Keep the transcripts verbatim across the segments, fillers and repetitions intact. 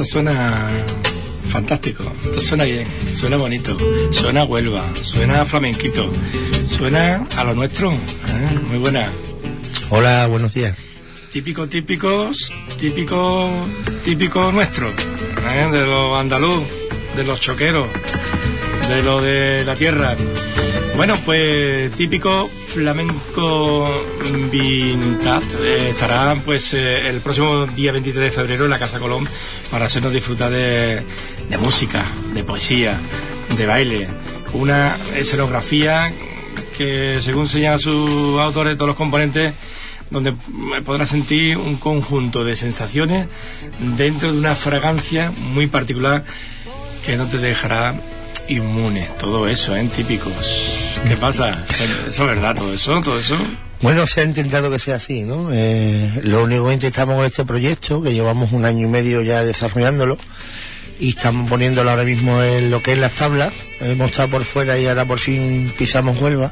suena fantástico, esto suena bien, suena bonito, suena a Huelva, suena a flamenquito, suena a lo nuestro, ¿eh? Muy buena. Hola, buenos días. Típico, típicos, típico, típico nuestro, ¿eh? De los andaluz, de los choqueros, de lo de la tierra. Bueno, pues típico flamenco vintage eh, estará pues eh, el próximo día veintitrés de febrero en la Casa Colón para hacernos disfrutar de, de música, de poesía, de baile, una escenografía que según señalan sus autores, todos los componentes, donde podrás sentir un conjunto de sensaciones dentro de una fragancia muy particular que no te dejará inmune. Todo eso, ¿eh? Típicos. ¿Qué pasa? ¿Eso es verdad? ¿Todo eso? ¿Todo eso? Bueno, se ha intentado que sea así, ¿no? Eh, lo único que intentamos con este proyecto, que llevamos un año y medio ya desarrollándolo, y estamos poniéndolo ahora mismo en lo que es las tablas, hemos estado por fuera y ahora por fin pisamos Huelva,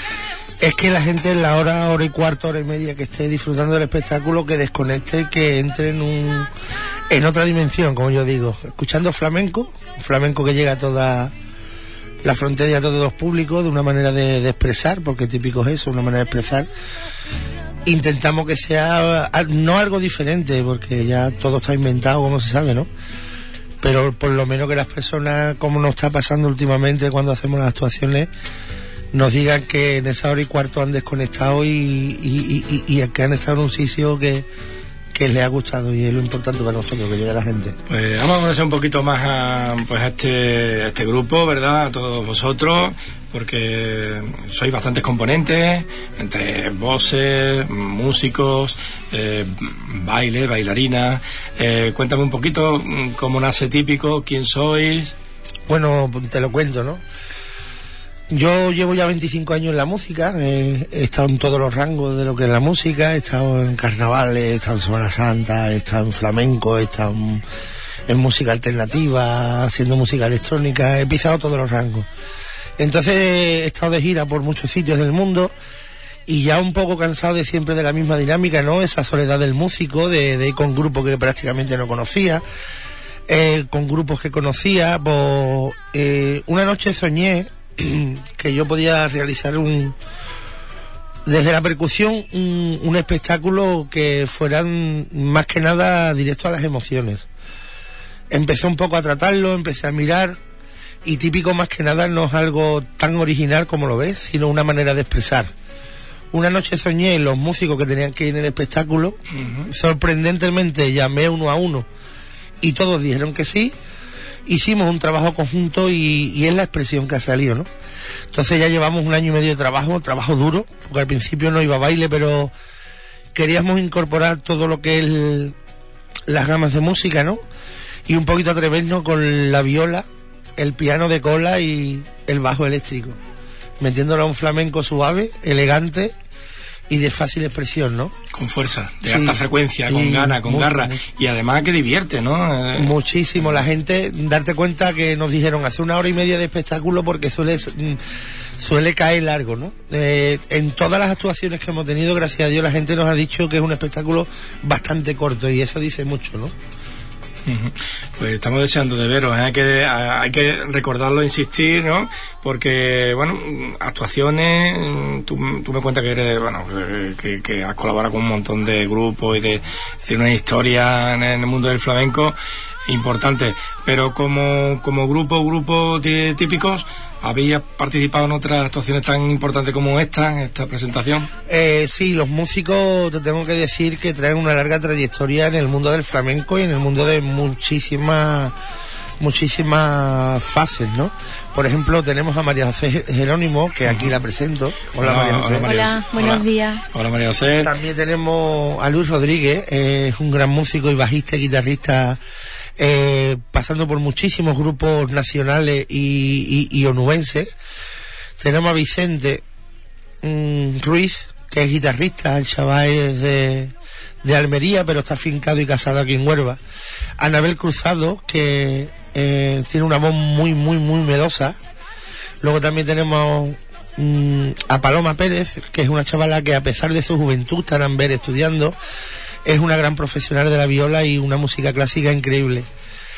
es que la gente en la hora, hora y cuarto, hora y media que esté disfrutando del espectáculo, que desconecte, que entre en un en otra dimensión, como yo digo, escuchando flamenco, flamenco que llega a toda la frontera y a todos los públicos, de una manera de, de expresar, porque típico es eso, una manera de expresar. Intentamos que sea no algo diferente, porque ya todo está inventado, como se sabe, ¿no? Pero por lo menos que las personas, como nos está pasando últimamente cuando hacemos las actuaciones, nos digan que en esa hora y cuarto han desconectado y, y, y, y que han estado en un sitio que, que les ha gustado, y es lo importante para nosotros, que llegue la gente. Pues vamos a conocer un poquito más a, pues a, este, a este grupo, ¿verdad? A todos vosotros, porque sois bastantes componentes, entre voces, músicos, eh, baile, bailarinas. Eh, cuéntame un poquito cómo nace Típico, quién sois. Bueno, te lo cuento, ¿no? Yo llevo ya veinticinco años en la música, eh, he estado en todos los rangos de lo que es la música, he estado en carnavales, he estado en Semana Santa, he estado en flamenco, he estado en, en música alternativa, haciendo música electrónica, he pisado todos los rangos. Entonces he estado de gira por muchos sitios del mundo y ya un poco cansado de siempre de la misma dinámica, ¿no? Esa soledad del músico, de, de ir con grupos que prácticamente no conocía, eh, con grupos que conocía, pues eh, una noche soñé que yo podía realizar un desde la percusión un, un espectáculo que fueran más que nada directo a las emociones. Empecé un poco a tratarlo, empecé a mirar, y Típico más que nada no es algo tan original como lo ves, sino una manera de expresar. Una noche soñé los músicos que tenían que ir en el espectáculo, uh-huh. Sorprendentemente llamé uno a uno y todos dijeron que sí. Hicimos un trabajo conjunto y, y es la expresión que ha salido, ¿no? Entonces ya llevamos un año y medio de trabajo, trabajo duro, porque al principio no iba a baile, pero queríamos incorporar todo lo que es el, las gamas de música, ¿no? Y un poquito atrevernos con la viola, el piano de cola y el bajo eléctrico, metiéndolo a un flamenco suave, elegante y de fácil expresión, ¿no? Con fuerza, de sí, alta frecuencia, sí, con gana, con mucho, garra, mucho. Y además que divierte, ¿no? Eh... Muchísimo, la gente, darte cuenta que nos dijeron hace una hora y media de espectáculo porque suele, suele caer largo, ¿no? Eh, en todas las actuaciones que hemos tenido, gracias a Dios, la gente nos ha dicho que es un espectáculo bastante corto, y eso dice mucho, ¿no? Pues estamos deseando de veros, ¿eh? hay que hay que recordarlo, insistir, ¿no? Porque, bueno, actuaciones, tú, tú me cuentas que eres, bueno, que, que has colaborado con un montón de grupos y de decir una historia en el mundo del flamenco importante, pero como como grupo, grupos típicos, ¿habías participado en otras actuaciones tan importantes como esta, en esta presentación? Eh, sí, los músicos, te tengo que decir que traen una larga trayectoria en el mundo del flamenco y en el mundo de muchísimas muchísimas fases, ¿no? Por ejemplo, tenemos a María José Jerónimo, que aquí la presento. Hola, hola María José. Hola, María, buenos hola. días. Hola, María José. También tenemos a Luis Rodríguez, eh, es un gran músico y bajista y guitarrista, eh, pasando por muchísimos grupos nacionales y, y, y onubenses. Tenemos a Vicente mmm, Ruiz, que es guitarrista, el chaval es de, de Almería, pero está afincado y casado aquí en Huelva. Anabel Cruzado, que eh, tiene una voz muy, muy, muy melosa. Luego también tenemos mmm, a Paloma Pérez, que es una chavala que, a pesar de su juventud, está en Amber estudiando. Es una gran profesional de la viola y una música clásica increíble.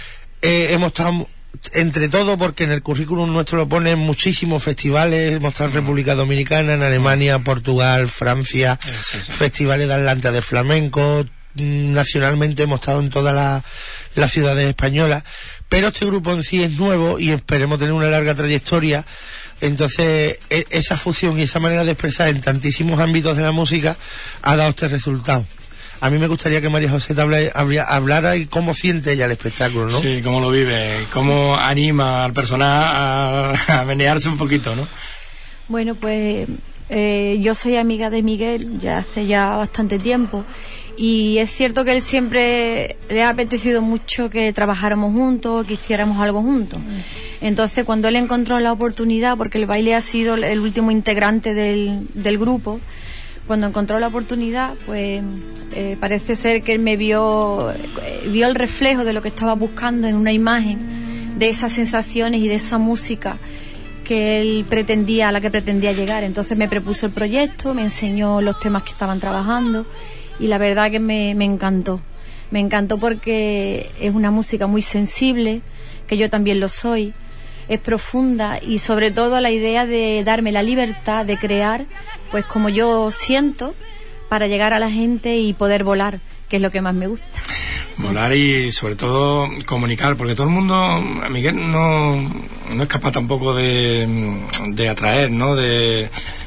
eh, hemos estado entre todo, porque en el currículum nuestro lo ponen muchísimos festivales. Hemos estado en República Dominicana, en Alemania, Portugal, Francia, sí, sí. festivales de Atlanta de flamenco. Nacionalmente hemos estado en todas las la ciudades españolas, pero este grupo en sí es nuevo y esperemos tener una larga trayectoria. Entonces e- esa fusión y esa manera de expresar en tantísimos ámbitos de la música ha dado este resultado. A mí me gustaría que María José te habla, habría, hablara y cómo siente ella el espectáculo, ¿no? Sí, cómo lo vive, cómo anima al personal a, a menearse un poquito, ¿no? Bueno, pues eh, yo soy amiga de Miguel ya hace ya bastante tiempo, y es cierto que él siempre le ha apetecido mucho que trabajáramos juntos, que hiciéramos algo juntos. Entonces, cuando él encontró la oportunidad, porque el baile ha sido el último integrante del, del grupo, cuando encontró la oportunidad, pues eh, parece ser que él me vio, eh, vio el reflejo de lo que estaba buscando en una imagen, de esas sensaciones y de esa música que él pretendía, a la que pretendía llegar. Entonces me propuso el proyecto, me enseñó los temas que estaban trabajando, y la verdad que me, me encantó. Me encantó porque es una música muy sensible, que yo también lo soy, es profunda, y sobre todo la idea de darme la libertad de crear pues como yo siento, para llegar a la gente y poder volar, que es lo que más me gusta. Volar y sobre todo comunicar, porque todo el mundo, Miguel, no, no es capaz tampoco de, de atraer, ¿no? De,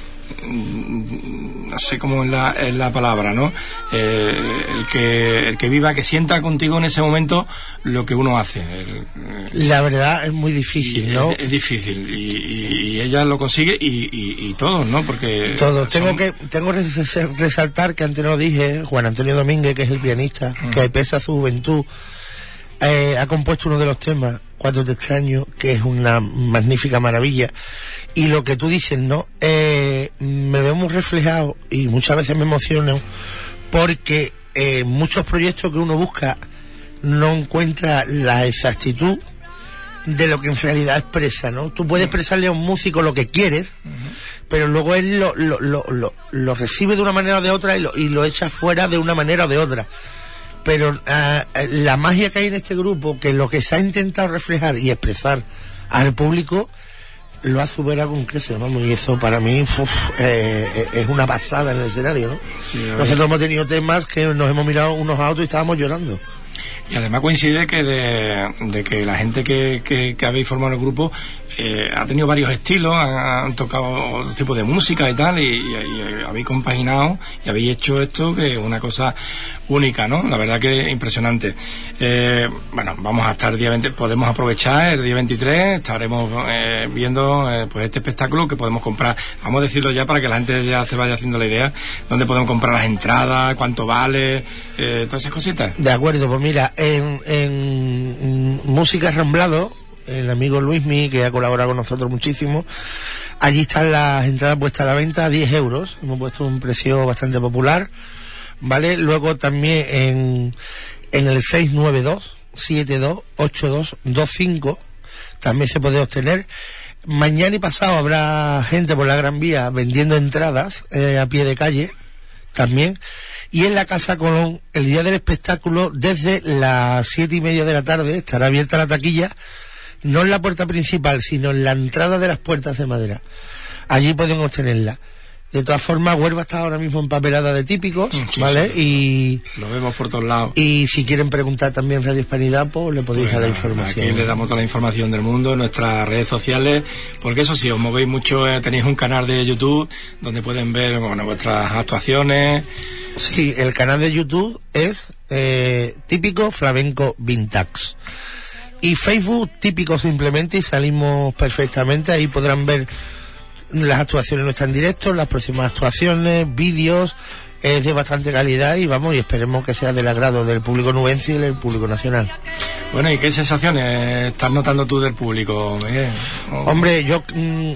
no sé cómo es la, es la palabra, ¿no? Eh, el que el que viva, que sienta contigo en ese momento lo que uno hace. El, la verdad es muy difícil, ¿no? Es, es difícil, y, y, y ella lo consigue, y, y, y todos, ¿no? Porque todos. Son... Tengo que tengo que resaltar que antes lo dije, Juan Antonio Domínguez, que es el pianista, uh-huh. que pese a su juventud, eh, ha compuesto uno de los temas, Cuatro te extraño, que es una magnífica maravilla. Y lo que tú dices, ¿no? Eh, me veo muy reflejado y muchas veces me emociono porque eh, muchos proyectos que uno busca no encuentra la exactitud de lo que en realidad expresa, ¿no? Tú puedes expresarle a un músico lo que quieres, uh-huh. pero luego él lo, lo, lo, lo, lo recibe de una manera o de otra y lo, y lo echa fuera de una manera o de otra. Pero uh, la magia que hay en este grupo, que lo que se ha intentado reflejar y expresar al público, lo ha superado con creces, vamos, y eso para mí uf, eh, es una pasada en el escenario, ¿no? Sí, nosotros hemos tenido temas que nos hemos mirado unos a otros y estábamos llorando. Y además coincide que de, de que la gente que, que, que habéis formado el grupo eh, ha tenido varios estilos, han, han tocado otro tipo de música y tal, y, y, y habéis compaginado y habéis hecho esto, que es una cosa única, ¿no? La verdad que es impresionante. Eh, bueno, vamos a estar el día veinte, podemos aprovechar el día veintitrés, estaremos eh, viendo eh, pues este espectáculo que podemos comprar. Vamos a decirlo ya para que la gente ya se vaya haciendo la idea, dónde podemos comprar las entradas, cuánto vale, eh, todas esas cositas. De acuerdo, pues mira, en, en Música Ramblado, el amigo Luismi, que ha colaborado con nosotros muchísimo, allí están las entradas puestas a la venta a diez euros, hemos puesto un precio bastante popular, ¿vale? Luego también en, en el seis nueve dos, siete dos ocho dos dos cinco también se puede obtener. Mañana y pasado habrá gente por la Gran Vía vendiendo entradas eh, a pie de calle también. Y en la Casa Colón, el día del espectáculo, desde las siete y media de la tarde, estará abierta la taquilla, no en la puerta principal, sino en la entrada de las puertas de madera. Allí pueden obtenerla. De todas formas, Huelva está ahora mismo empapelada de típicos, sí, ¿vale? Sí. Y lo vemos por todos lados. Y si quieren preguntar también Radio Hispanidad, pues le podéis dar la información. Aquí le damos toda la información del mundo en nuestras redes sociales, porque eso sí, os movéis mucho, eh, tenéis un canal de YouTube donde pueden ver, bueno, vuestras actuaciones. Sí, el canal de YouTube es eh, Típico Flamenco Vintage. Y Facebook, Típico simplemente, y salimos perfectamente. Ahí podrán ver las actuaciones nuestras en directo, las próximas actuaciones, vídeos, es de bastante calidad y vamos, y esperemos que sea del agrado del público nubense y del público nacional. Bueno, ¿y qué sensaciones estás notando tú del público, Miguel? Oh. Hombre, yo mm,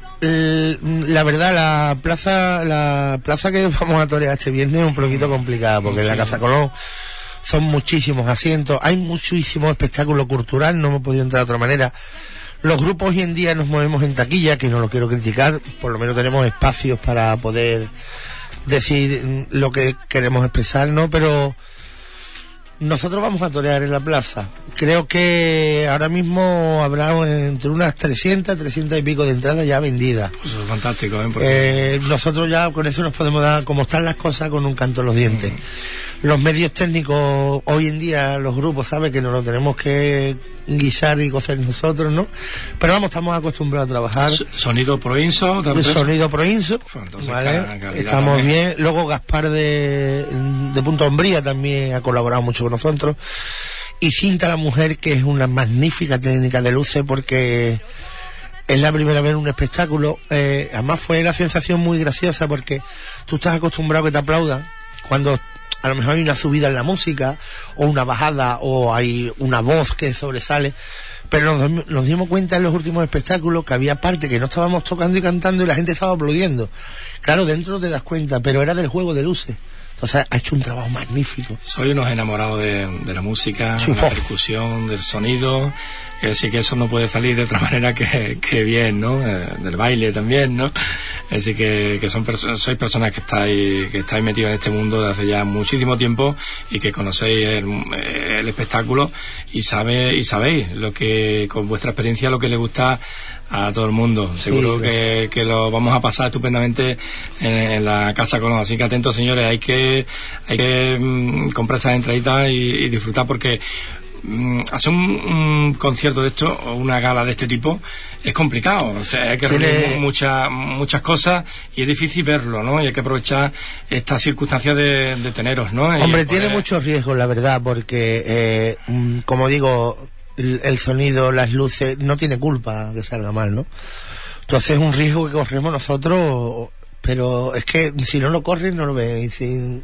la verdad, la plaza la plaza que vamos a torear este viernes es un poquito complicada, porque sí. En la Casa Colón son muchísimos asientos, hay muchísimo espectáculo cultural, no hemos podido entrar de otra manera. Los grupos hoy en día nos movemos en taquilla, que no lo quiero criticar, por lo menos tenemos espacios para poder decir lo que queremos expresar, ¿no? Pero Nosotros vamos a torear en la plaza. Creo que ahora mismo habrá entre unas trescientas, trescientas y pico de entradas ya vendidas. Pues eso es fantástico, ¿eh? Porque... eh nosotros ya con eso nos podemos dar, como están las cosas, con un canto en los dientes. Mm. Los medios técnicos, hoy en día, los grupos, saben que nos lo tenemos que guisar y cocer nosotros, ¿no? Pero vamos, estamos acostumbrados a trabajar. Sonido Proinso, Sonido Proinso, pues ¿vale? Estamos también. Bien. Luego Gaspar de, de Punta Umbría también ha colaborado mucho con nosotros. Y Cinta la Mujer, que es una magnífica técnica de luces, porque es la primera vez en un espectáculo. Eh, además fue la sensación muy graciosa, porque tú estás acostumbrado a que te aplaudan cuando a lo mejor hay una subida en la música, o una bajada, o hay una voz que sobresale. Pero nos, nos dimos cuenta en los últimos espectáculos que había parte que no estábamos tocando y cantando y la gente estaba aplaudiendo. Claro, dentro te das cuenta, pero era del juego de luces. Entonces ha hecho un trabajo magnífico. Soy unos enamorados de, de la música, sí, de la percusión, del sonido. Así que eso no puede salir de otra manera que, que bien, ¿no? Eh, del baile también, ¿no? Así que, que son perso- sois personas que estáis, que estáis metidos en este mundo desde hace ya muchísimo tiempo y que conocéis el, el espectáculo y sabe, y sabéis lo que, con vuestra experiencia, lo que le gusta a todo el mundo. Seguro sí, que, que lo vamos a pasar estupendamente en, en la Casa Colón. Así que atentos, señores, hay que, hay que mmm, comprar esas entraditas y, y disfrutar, porque hacer un, un concierto de esto o una gala de este tipo es complicado, o sea, hay que reunir muchas muchas cosas y es difícil verlo, ¿no? Y hay que aprovechar estas circunstancias de, de teneros, ¿no? Hombre, y tiene poder... muchos riesgos, la verdad, porque eh, como digo, el, el sonido, las luces, no tiene culpa que salga mal, ¿no? Entonces es un riesgo que corremos nosotros, pero es que si no lo corren no lo ven. Si...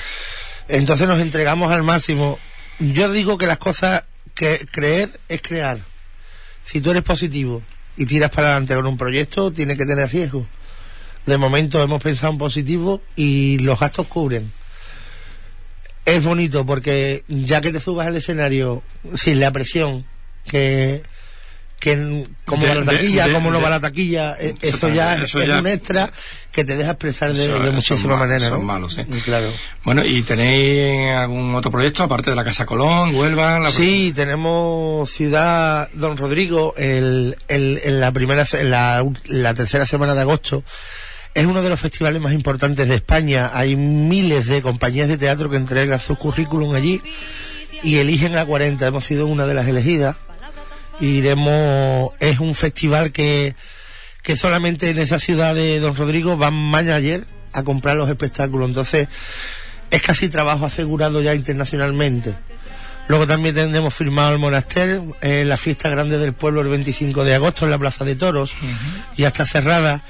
Entonces nos entregamos al máximo. Yo digo que las cosas, que creer es crear. Si tú eres positivo y tiras para adelante con un proyecto, tiene que tener riesgo. De momento hemos pensado en positivo y los gastos cubren. Es bonito porque ya que te subas al escenario sin la presión que... que como de, va la taquilla, de, como de, no va la taquilla, de, eso ya eso es ya, un extra que te deja expresar de, eso, de muchísimas maneras, son ¿no? malos, sí. Claro. Bueno, ¿y tenéis algún otro proyecto aparte de la Casa Colón, Huelva? La sí, tenemos Ciudad Don Rodrigo el, el, en la primera, en la, la tercera semana de agosto. Es uno de los festivales más importantes de España. Hay miles de compañías de teatro que entregan sus currículum allí y eligen a cuarenta. Hemos sido una de las elegidas. Iremos, es un festival que, que solamente en esa ciudad de Don Rodrigo van manager a comprar los espectáculos, entonces es casi trabajo asegurado ya internacionalmente. Luego también tenemos firmado el Monaster, eh, la fiesta grande del pueblo el veinticinco de agosto en la Plaza de Toros, uh-huh. Ya está cerrada.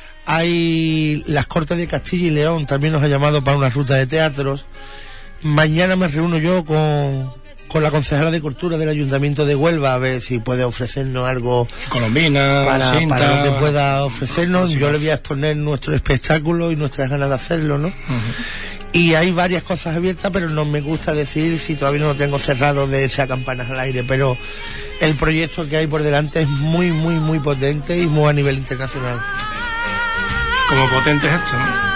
Hay las Cortes de Castilla y León, también nos ha llamado para una ruta de teatros. Mañana me reúno yo con con la concejala de Cultura del Ayuntamiento de Huelva a ver si puede ofrecernos algo Colombina, para, cinta, para lo que pueda ofrecernos. Yo le voy a exponer nuestro espectáculo y nuestras ganas de hacerlo, ¿no? Uh-huh. Y hay varias cosas abiertas, pero no me gusta decir si todavía no lo tengo cerrado de echar campanas al aire, pero el proyecto que hay por delante es muy, muy, muy potente y muy a nivel internacional. Como potente es esto, ¿no?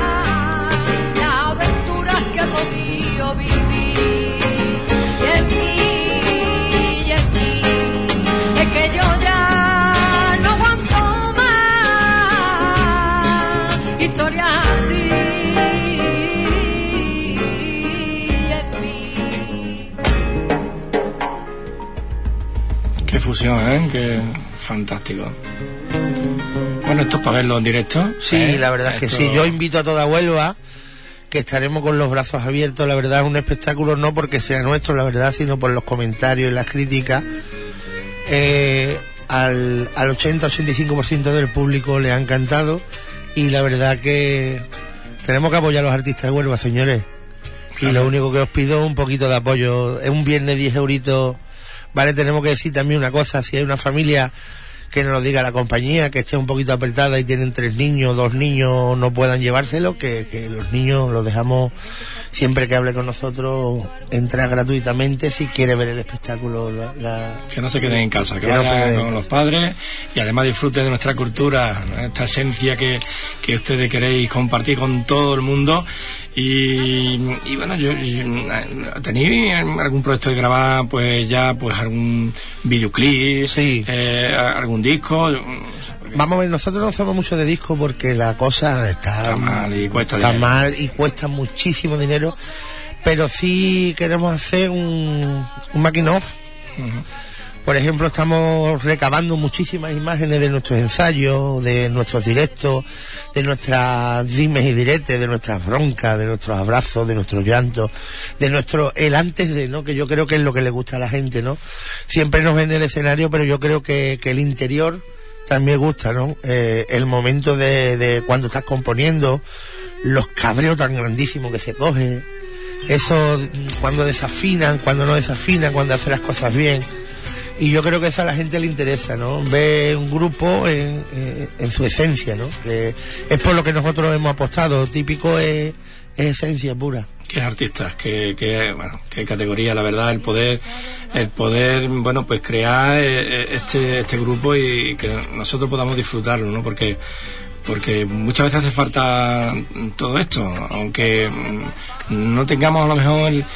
Qué fusión, ¿eh? Qué fantástico. Bueno, esto es para verlo en directo. Sí, ¿eh? La verdad es que esto... sí. Yo invito a toda Huelva, que estaremos con los brazos abiertos. La verdad es un espectáculo no porque sea nuestro, la verdad, sino por los comentarios y las críticas. Eh, al, al ochenta a ochenta y cinco por ciento del público le ha encantado y la verdad que tenemos que apoyar a los artistas de Huelva, señores. Claro. Y lo único que os pido es un poquito de apoyo. Es un viernes diez euritos. Vale, tenemos que decir también una cosa, si hay una familia que nos lo diga la compañía, que esté un poquito apretada y tienen tres niños, dos niños, no puedan llevárselo, que, que los niños los dejamos, siempre que hable con nosotros, entrar gratuitamente si quiere ver el espectáculo. La, la... Que no se queden en casa, que, que vayan no con los padres y además disfruten de nuestra cultura, esta esencia que, que ustedes queréis compartir con todo el mundo. Y, y bueno, yo, yo ¿tenéis algún proyecto de grabar pues ya pues algún videoclip, sí. eh, algún disco? Vamos a ver, nosotros no hacemos mucho de disco porque la cosa está, está mal y cuesta está dinero. mal y cuesta muchísimo dinero, pero sí queremos hacer un, un making of. Uh-huh. Por ejemplo, estamos recabando muchísimas imágenes de nuestros ensayos, de nuestros directos, de nuestras dimes y diretes, de nuestras broncas, de nuestros abrazos, de nuestros llantos, de nuestro el antes de, ¿no? Que yo creo que es lo que le gusta a la gente, ¿no? Siempre nos ven en el escenario, pero yo creo que, que el interior también gusta, ¿no? Eh, el momento de, de cuando estás componiendo, los cabreos tan grandísimos que se cogen, eso cuando desafinan, cuando no desafinan, cuando hacen las cosas bien. Y yo creo que eso a la gente le interesa, ¿no? Ver un grupo en, en, en su esencia, ¿no? Que es por lo que nosotros hemos apostado. Típico es, es esencia pura. Qué artistas, qué, qué, bueno, qué categoría, la verdad, el poder, el poder, bueno, pues crear este, este grupo y que nosotros podamos disfrutarlo, ¿no? Porque porque muchas veces hace falta todo esto, aunque no tengamos a lo mejor el,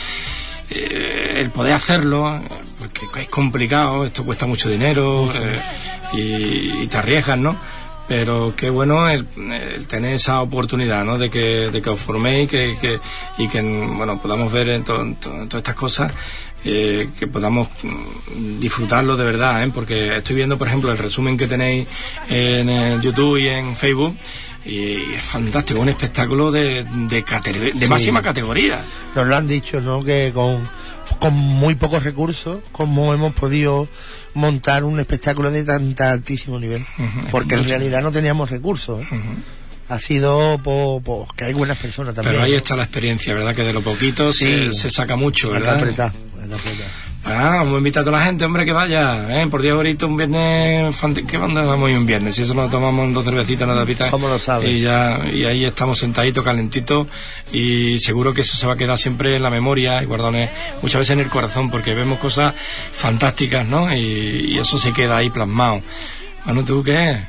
el poder hacerlo, porque es complicado, esto cuesta mucho dinero, eh, y, y te arriesgas, ¿no? Pero qué bueno el, el tener esa oportunidad, ¿no? De que, de que os forméis que, que, y que, bueno, podamos ver en, to, en, to, en todas estas cosas, eh, que podamos disfrutarlo de verdad, ¿eh? Porque estoy viendo, por ejemplo, el resumen que tenéis en el YouTube y en Facebook, y es fantástico, un espectáculo de, de, categoría, de sí. máxima categoría. Nos lo han dicho, ¿no? Que con, con muy pocos recursos, como hemos podido montar un espectáculo de tan, tan altísimo nivel, uh-huh. porque en realidad no teníamos recursos, ¿eh? Uh-huh. Ha sido por, por que hay buenas personas también. Pero ahí está la experiencia, ¿verdad? Que de lo poquito sí. se, se saca mucho, ¿verdad? Hay que apretar, hay que apretar. Ah, vamos a invitar a toda la gente, hombre, que vaya, ¿eh? Por diez horitas un viernes, ¿qué banda vamos hoy un viernes? Si eso nos tomamos en dos cervecitas, una tapita. ¿Cómo lo sabes? Y ya, y ahí estamos sentaditos, calentitos, y seguro que eso se va a quedar siempre en la memoria y guardado muchas veces en el corazón, porque vemos cosas fantásticas, ¿no? Y, y eso se queda ahí plasmado. Bueno, ¿tú qué?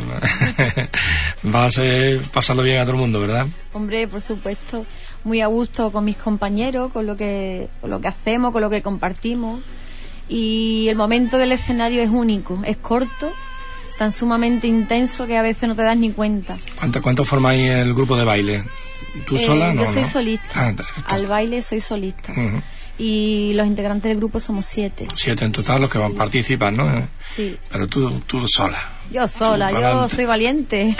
Va a ser pasarlo bien a todo el mundo, ¿verdad? Hombre, por supuesto, muy a gusto con mis compañeros, con lo que con lo que hacemos, con lo que compartimos, y el momento del escenario es único, es corto, tan sumamente intenso que a veces no te das ni cuenta. ¿Cuánto, cuánto formáis el grupo de baile? ¿Tú eh, sola? No, yo soy no. solista. Ah, al baile soy solista. Uh-huh. Y los integrantes del grupo somos siete. Siete en total los que van sí. participan, ¿no? Sí. Pero tú, tú sola. Yo sola, tú, yo soy valiente.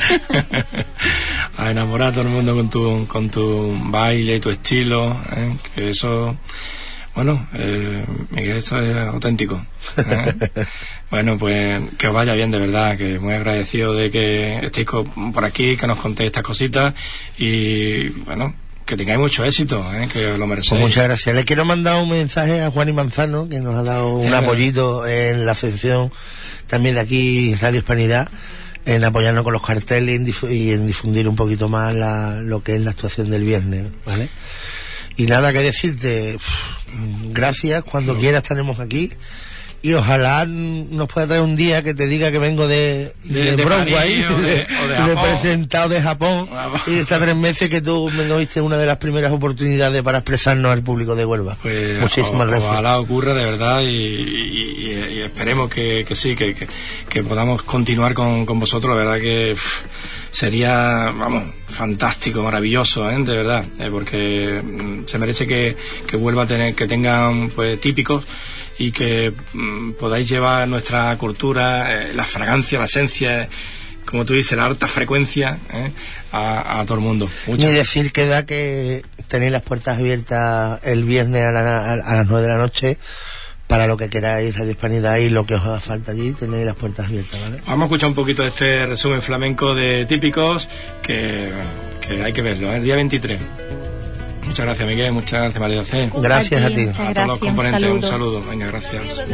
A enamorar a todo el mundo con tu, con tu baile y tu estilo, ¿eh? Que eso, bueno, eh, Miguel, esto es auténtico, ¿eh? Bueno, pues que os vaya bien, de verdad, que muy agradecido de que estéis por aquí, que nos contéis estas cositas y, bueno, que tengáis mucho éxito, ¿eh? Que lo merecéis. Pues muchas gracias. Le quiero mandar un mensaje a Juan y Manzano, que nos ha dado un es apoyito en la sección también de aquí, Radio Hispanidad, en apoyarnos con los carteles y en difundir un poquito más la, lo que es la actuación del viernes, ¿vale? Y nada que decirte, gracias, cuando quieras estaremos aquí. Y ojalá nos pueda traer un día que te diga que vengo de, de, de, de Broadway, o de, de, o de, de presentado de Japón, Japón. Y de estas tres meses que tú me diste una de las primeras oportunidades para expresarnos al público de Huelva. Pues, muchísimas o, gracias. Ojalá ocurra de verdad y, y, y, y esperemos que, que sí, que, que, que podamos continuar con, con vosotros. La verdad que pff, sería, vamos, fantástico, maravilloso, ¿eh? De verdad, ¿eh? Porque mm, se merece que, que Huelva tener, que tengan pues típicos y que mm, podáis llevar nuestra cultura, eh, la fragancia, la esencia, como tú dices, la alta frecuencia, eh, a, a todo el mundo. Muchas Ni decir que da que tenéis las puertas abiertas el viernes a, la, a, a las nueve de la noche para lo que queráis, Radio Hispanidad, y lo que os haga falta allí, tenéis las puertas abiertas, ¿vale? Vamos a escuchar un poquito de este resumen flamenco de típicos que, que hay que verlo, ¿eh? El día veintitrés. Muchas gracias, Miguel. Muchas gracias, María C. Gracias a ti. Muchas a todos los componentes, un un saludo. saludo. Venga, gracias.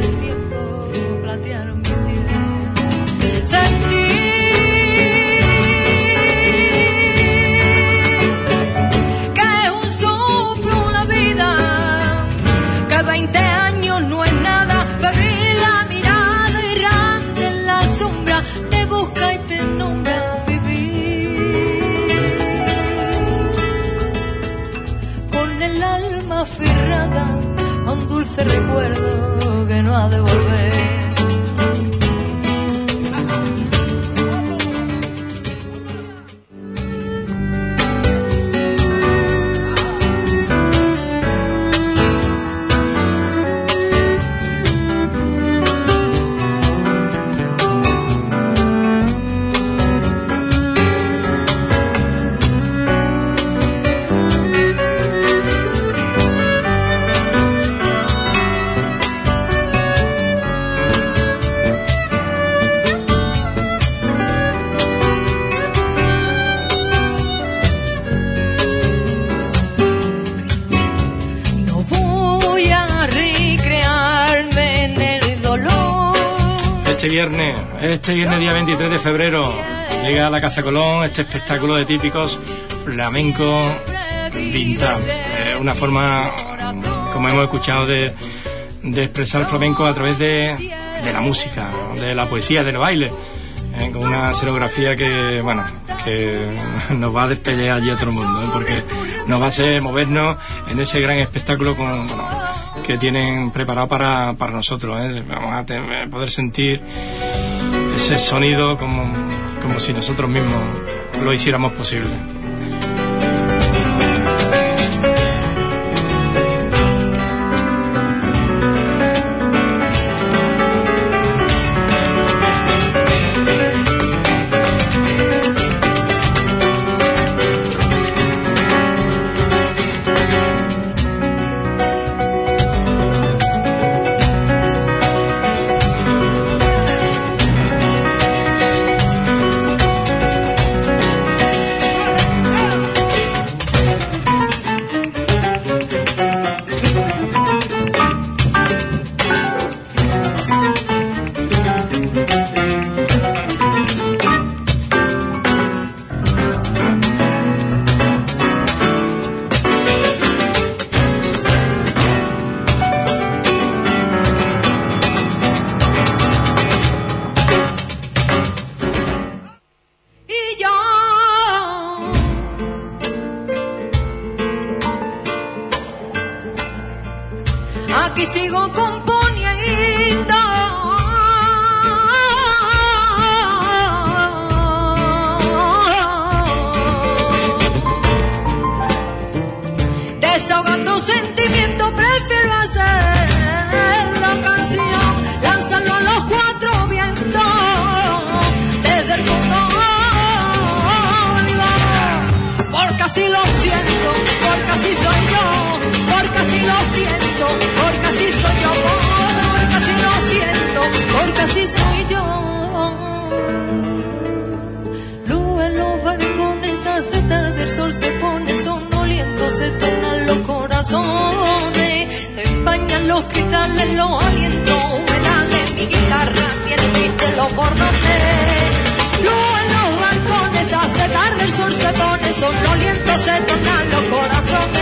veinte años no es nada, abrir la mirada errante en la sombra, te busca y te nombra vivir. alma aferrada a un dulce recuerdo que no ha de volver. Este viernes, este viernes día veintitrés de febrero, llega a la Casa Colón este espectáculo de típicos flamenco vintage. Eh, una forma, como hemos escuchado, de, de expresar el flamenco a través de, de la música, de la poesía, del baile, eh, con una escenografía que, bueno, que nos va a despedir allí a todo el mundo, ¿eh? Porque nos va a hacer movernos en ese gran espectáculo con, bueno, que tienen preparado para, para nosotros, ¿eh? Vamos a tener, poder sentir ese sonido como, como si nosotros mismos lo hiciéramos posible. Aquí sigo componiendo, desahogando sentimientos, prefiero hacer la canción, lanzarlo a los cuatro vientos, desde el fondo, porque así lo siento, porque así soy yo, porque así lo siento, porque así soy yo, porque así lo siento, porque así soy yo. Luz en los balcones hace tarde, el sol se pone sonoliento, se tornan los corazones, se empañan los cristales, los alientos, humedales, mi guitarra tiene triste los bordones. Luz en los balcones hace tarde, el sol se pone sonoliento, se tornan los corazones.